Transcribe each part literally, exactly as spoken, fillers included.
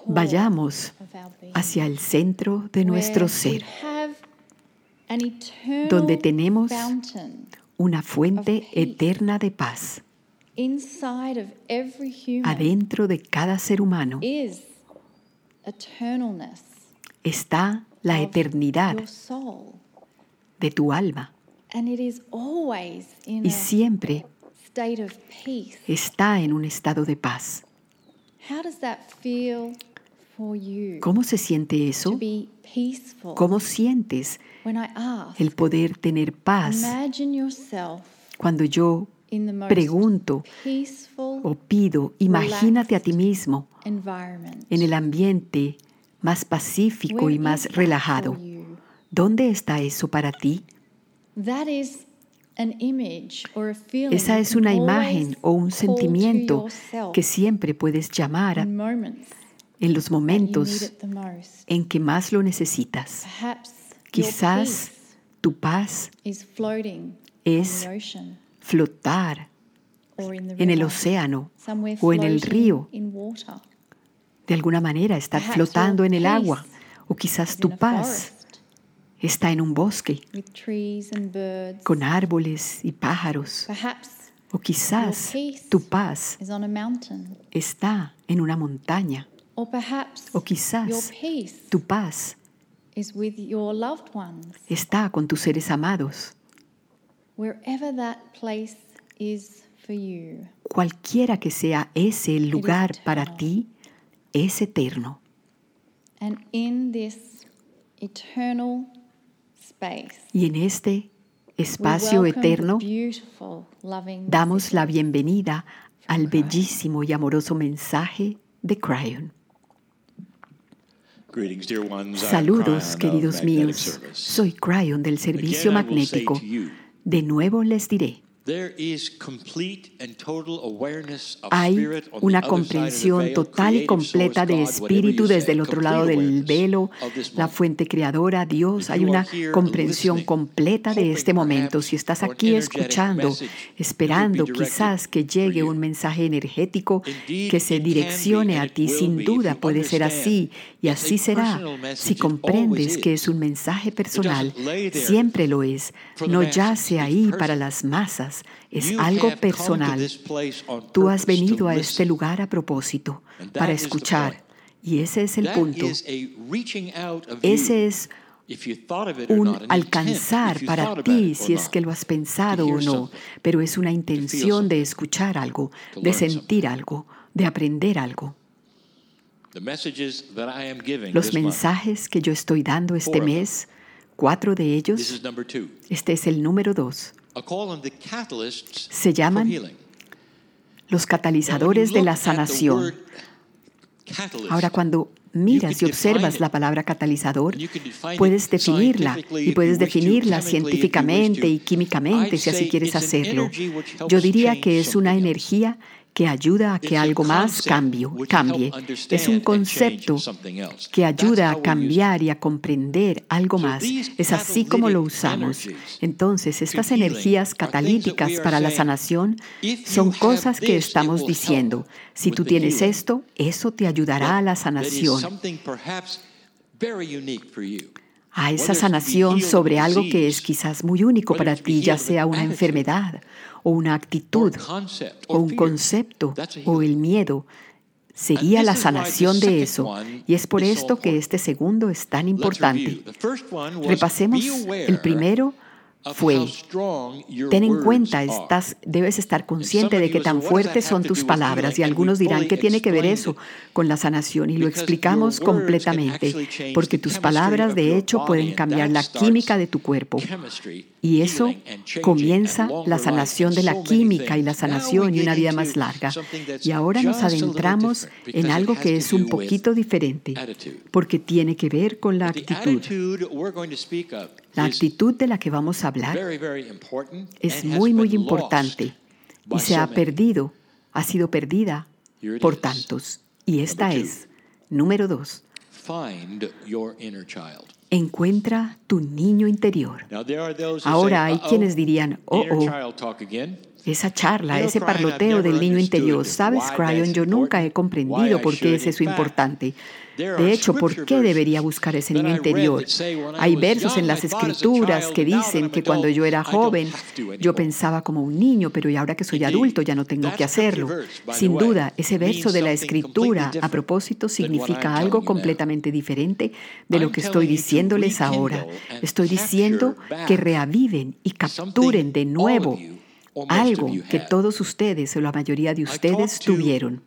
Vayamos hacia el centro de nuestro ser, donde tenemos una fuente eterna de paz. Adentro de cada ser humano está la eternidad de tu alma. Y siempre está en un estado de paz. ¿Cómo se siente eso? ¿Cómo sientes el poder tener paz? Cuando yo pregunto o pido, imagínate a ti mismo en el ambiente más pacífico y más relajado. ¿Dónde está eso para ti? Esa es una imagen o un sentimiento que siempre puedes llamar en los momentos en que más lo necesitas. Quizás tu paz es flotar en el océano o en el río. De alguna manera estar flotando en el agua. O quizás tu paz está en un bosque con árboles y pájaros. O quizás tu paz está en una montaña. O quizás tu paz está con tus seres amados. Cualquiera que sea ese lugar para ti, es eterno. Y en este espacio eterno damos la bienvenida al bellísimo y amoroso mensaje de Kryon. Saludos, queridos míos. Soy Kryon del servicio magnético. De nuevo les diré. Hay una comprensión total y completa de espíritu desde el otro lado del velo, la fuente creadora, Dios. Hay una comprensión completa de este momento. Si estás aquí escuchando, esperando quizás que llegue un mensaje energético que se direccione a ti, sin duda puede ser así y así será. Si comprendes que es un mensaje personal, siempre lo es. No yace ahí para las masas. Es algo personal. Tú has venido a este lugar a propósito, para escuchar. Y ese es el punto. Ese es un alcanzar para ti, si es que lo has pensado o no. Pero es una intención de escuchar algo, de sentir algo, de aprender algo. Los mensajes que yo estoy dando este mes, cuatro de ellos, este es el número dos. Se llaman los catalizadores de la sanación. Ahora, cuando miras y observas la palabra catalizador, puedes definirla y puedes definirla científicamente y químicamente si así quieres hacerlo. Yo diría que es una energía que ayuda a que algo más cambie, cambie. Es un concepto que ayuda a cambiar y a comprender algo más. Es así como lo usamos. Entonces, estas energías catalíticas para la sanación son cosas que estamos diciendo. Si tú tienes esto, eso te ayudará a la sanación. A esa sanación sobre algo que es quizás muy único para ti, ya sea una enfermedad o una actitud o un concepto o el miedo. Sería la sanación de eso. Y es por esto que este segundo es tan importante. Repasemos. El primero fue, ten en cuenta, estás, debes estar consciente de que tan fuertes son tus palabras. Y algunos dirán, ¿qué tiene que ver eso con la sanación? Y lo explicamos completamente, porque tus palabras de hecho pueden cambiar la química de tu cuerpo. Y eso comienza la sanación de la química y la sanación y una vida más larga. Y ahora nos adentramos en algo que es un poquito diferente, porque tiene que ver con la actitud. La actitud de la que vamos a hablar es muy, muy importante y se ha perdido, ha sido perdida por tantos. Y esta es, número dos, encuentra tu niño interior. Ahora hay quienes dirían, oh, oh, esa charla, ese parloteo del niño interior. ¿Sabes, Cryon? Yo nunca he comprendido por qué es eso importante. De hecho, ¿por qué debería buscar ese niño interior? Hay versos en las Escrituras que dicen que cuando yo era joven, yo pensaba como un niño, pero ahora que soy adulto ya no tengo que hacerlo. Sin duda, ese verso de la Escritura, a propósito, significa algo completamente diferente de lo que estoy diciéndoles ahora. Estoy diciendo que reaviven y capturen de nuevo algo que todos ustedes o la mayoría de ustedes tuvieron.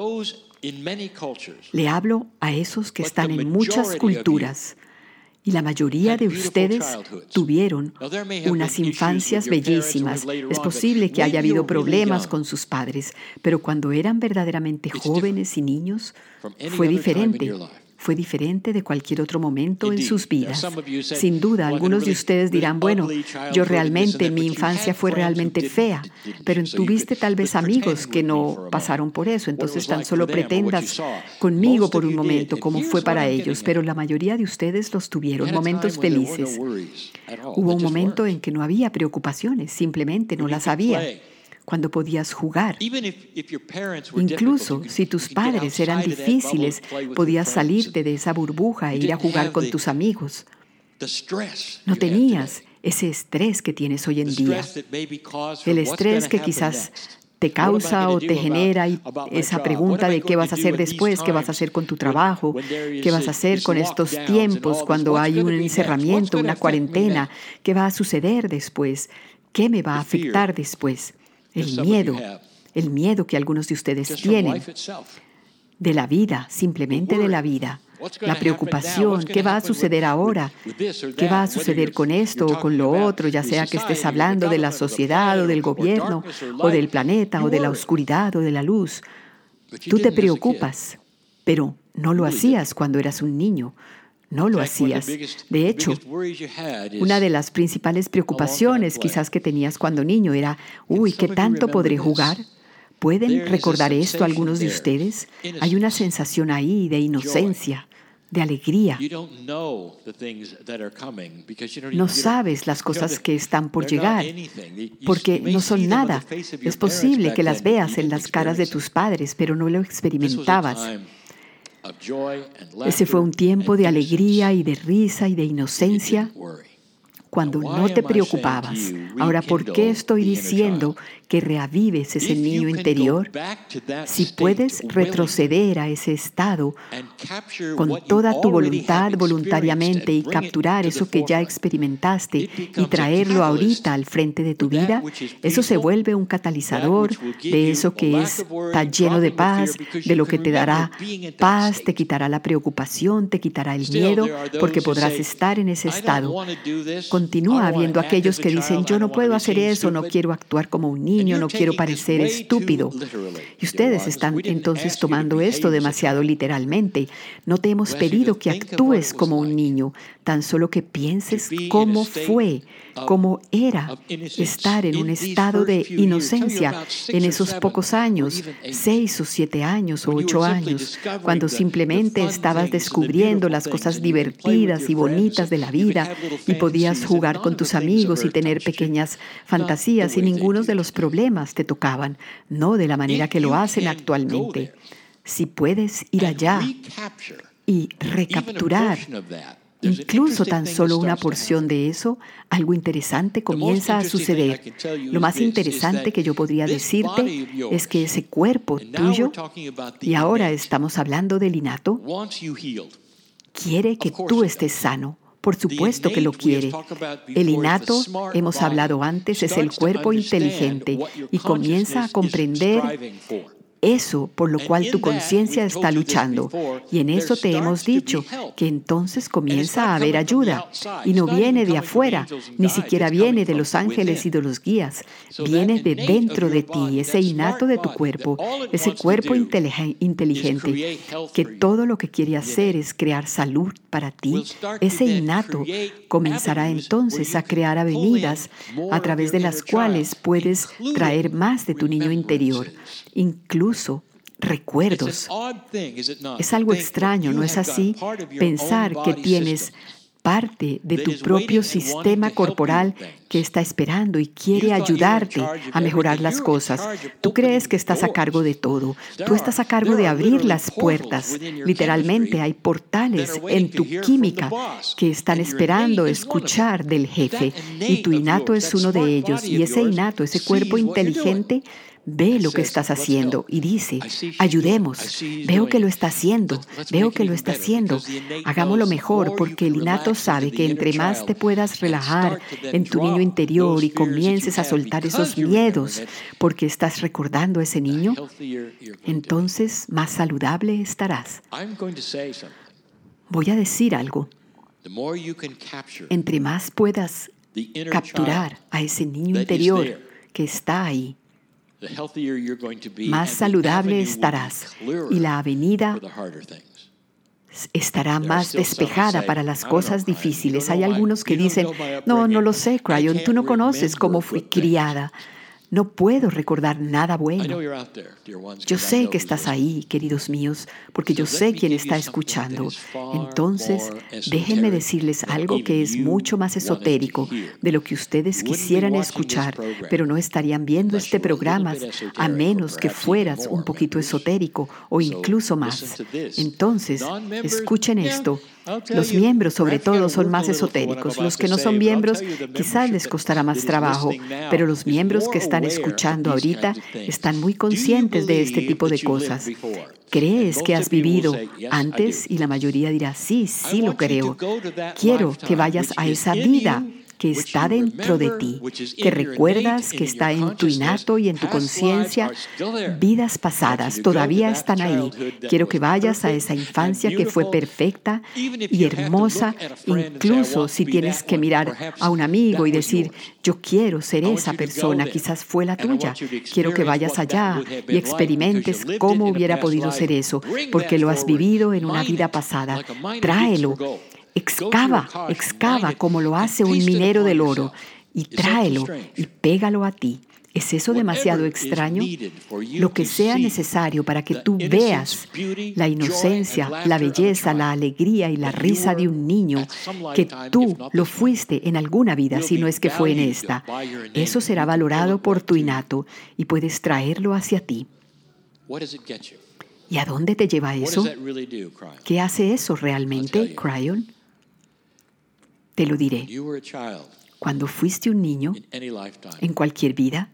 Le hablo a esos que están en muchas culturas y la mayoría de ustedes tuvieron unas infancias bellísimas. Es posible que haya habido problemas con sus padres, pero cuando eran verdaderamente jóvenes y niños, fue diferente. Fue diferente de cualquier otro momento en sus vidas. Sin duda, algunos de ustedes dirán, bueno, yo realmente, mi infancia fue realmente fea, pero tuviste tal vez amigos que no pasaron por eso, entonces tan solo pretendas conmigo por un momento cómo fue para ellos, pero la mayoría de ustedes los tuvieron, momentos felices. Hubo un momento en que no había preocupaciones, simplemente no las había. Cuando podías jugar. Incluso si tus padres eran difíciles, podías salirte de esa burbuja e ir a jugar con tus amigos. No tenías ese estrés que tienes hoy en día. El estrés que quizás te causa o te genera esa pregunta de qué vas a hacer después, qué vas a hacer con tu trabajo, qué vas a hacer con estos tiempos cuando hay un encerramiento, una cuarentena, qué va a suceder después, qué me va a afectar después. El miedo, el miedo que algunos de ustedes tienen de la vida, simplemente de la vida. La preocupación, ¿qué va a suceder ahora? ¿Qué va a suceder con esto o con lo otro? Ya sea que estés hablando de la sociedad o del gobierno o del planeta o de la oscuridad o de la luz. Tú te preocupas, pero no lo hacías cuando eras un niño. No lo hacías. De hecho, una de las principales preocupaciones quizás que tenías cuando niño era, uy, ¿qué tanto podré jugar? ¿Pueden recordar esto algunos de ustedes? Hay una sensación ahí de inocencia, de alegría. No sabes las cosas que están por llegar, porque no son nada. Es posible que las veas en las caras de tus padres, pero no lo experimentabas. Ese fue un tiempo de alegría y de risa y de inocencia cuando no te preocupabas. Ahora, ¿por qué estoy diciendo que reavives ese niño interior? Si puedes retroceder a ese estado con toda tu voluntad voluntariamente y capturar eso que ya experimentaste y traerlo ahorita al frente de tu vida, eso se vuelve un catalizador de eso que está lleno de paz, de lo que te dará paz, te quitará la preocupación, te quitará el miedo, porque podrás estar en ese estado. Continúa habiendo aquellos que dicen, yo no puedo hacer eso, no quiero actuar como un niño, no quiero parecer estúpido. Y ustedes están entonces tomando esto demasiado literalmente. No te hemos pedido que actúes como un niño, tan solo que pienses cómo fue, cómo era estar en un estado de inocencia en esos pocos años, seis o siete años o ocho años, cuando simplemente estabas descubriendo las cosas divertidas y bonitas de la vida y podías jugar con tus amigos y tener pequeñas fantasías y ninguno de los problemas te tocaban, no de la manera que lo hacen actualmente. Si puedes ir allá y recapturar incluso tan solo una porción de eso, algo interesante comienza a suceder. Lo más interesante que yo podría decirte es que ese cuerpo tuyo, y ahora estamos hablando del innato, quiere que tú estés sano. Por supuesto que lo quiere. El innato, hemos hablado antes, es el cuerpo inteligente y comienza a comprender eso por lo cual tu conciencia está luchando. Y en eso te hemos dicho que entonces comienza a haber ayuda. Y no viene de afuera, ni siquiera viene de los ángeles y de los guías. Viene de dentro de ti, ese innato de tu cuerpo, ese cuerpo inteligente, que todo lo que quiere hacer es crear salud para ti. Ese innato comenzará entonces a crear avenidas a través de las cuales puedes traer más de tu niño interior. Incluso recuerdos. Es algo extraño, ¿no es así? Pensar que tienes parte de tu propio sistema corporal que está esperando y quiere ayudarte a mejorar las cosas. Tú crees que estás a cargo de todo. Tú estás a cargo de abrir las puertas. Literalmente hay portales en tu química que están esperando escuchar del jefe. Y tu innato es uno de ellos. Y ese innato, ese cuerpo inteligente, ve lo que estás haciendo y dice, ayudemos, veo que lo está haciendo, veo que lo está haciendo, hagámoslo mejor, porque el innato sabe que entre más te puedas relajar en tu niño interior y comiences a soltar esos miedos porque estás recordando a ese niño, entonces más saludable estarás. Voy a decir algo. Entre más puedas capturar a ese niño interior que está ahí, más saludable estarás y la avenida estará más despejada para las cosas difíciles. Hay algunos que dicen, no, no lo sé, Cryon, tú no conoces cómo fui criada. No puedo recordar nada bueno. Yo sé que estás ahí, queridos míos, porque yo sé quién está escuchando. Entonces, déjenme decirles algo que es mucho más esotérico de lo que ustedes quisieran escuchar, pero no estarían viendo este programa a menos que fueras un poquito esotérico o incluso más. Entonces, escuchen esto. Los miembros, sobre todo, son más esotéricos. Los que no son miembros, quizás les costará más trabajo, pero los miembros que están escuchando ahorita están muy conscientes de este tipo de cosas. ¿Crees que has vivido antes? Y la mayoría dirá, sí, sí lo creo. Quiero que vayas a esa vida que está dentro de ti, que recuerdas que está en tu innato y en tu conciencia. Vidas pasadas todavía están ahí. Quiero que vayas a esa infancia que fue perfecta y hermosa, incluso si tienes que mirar a un amigo y decir, yo quiero ser esa persona, quizás fue la tuya. Quiero que vayas allá y experimentes cómo hubiera podido ser eso, porque lo has vivido en una vida pasada. Tráelo. Excava, excava como lo hace un minero del oro y tráelo y pégalo a ti. ¿Es eso demasiado extraño? Lo que sea necesario para que tú veas la inocencia, la belleza, la alegría y la risa de un niño, que tú lo fuiste en alguna vida, si no es que fue en esta. Eso será valorado por tu innato y puedes traerlo hacia ti. ¿Y a dónde te lleva eso? ¿Qué hace eso realmente, Cryon? Te lo diré. Cuando fuiste un niño, en cualquier vida,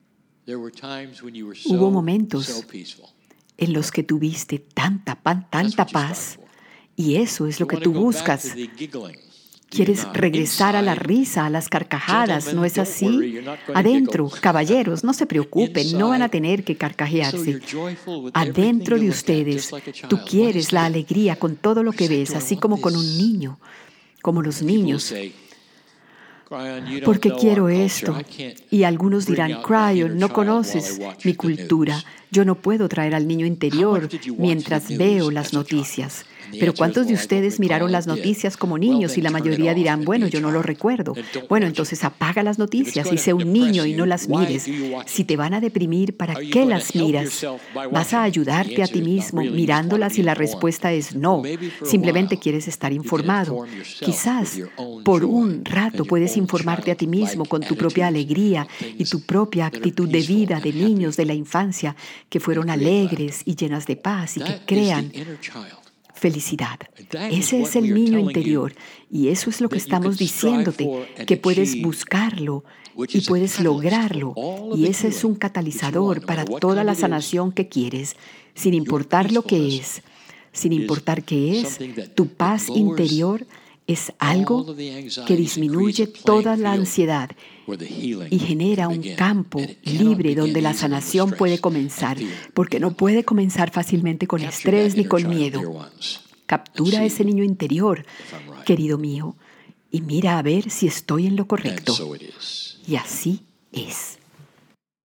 hubo momentos en los que tuviste tanta, tanta paz, y eso es lo que tú buscas. Quieres regresar a la risa, a las carcajadas, ¿no es así? Adentro, caballeros, no se preocupen, no van a tener que carcajearse. Adentro de ustedes, tú quieres la alegría con todo lo que ves, así como con un niño. Como los niños, porque quiero esto. Y algunos dirán, Cryon, no conoces mi cultura. Yo no puedo traer al niño interior mientras veo las noticias. Pero ¿cuántos de ustedes miraron las noticias como niños? Y la mayoría dirán, bueno, yo no lo recuerdo. Bueno, entonces apaga las noticias y sé un niño y no las mires. Si te van a deprimir, ¿para qué las miras? ¿Vas a ayudarte a ti mismo mirándolas? Y la respuesta es no. Simplemente quieres estar informado. Quizás por un rato puedes informarte a ti mismo con tu propia alegría y tu propia actitud de vida de niños de la infancia que fueron alegres y llenas de paz y que crean felicidad. Ese es el niño interior y eso es lo que estamos diciéndote, que puedes buscarlo y puedes lograrlo, y ese es un catalizador para toda la sanación que quieres, sin importar lo que es, sin importar qué es. Tu paz interior es algo que disminuye toda la ansiedad y genera un campo libre donde la sanación puede comenzar, porque no puede comenzar fácilmente con estrés ni con miedo. Captura ese niño interior, querido mío, y mira a ver si estoy en lo correcto. Y así es.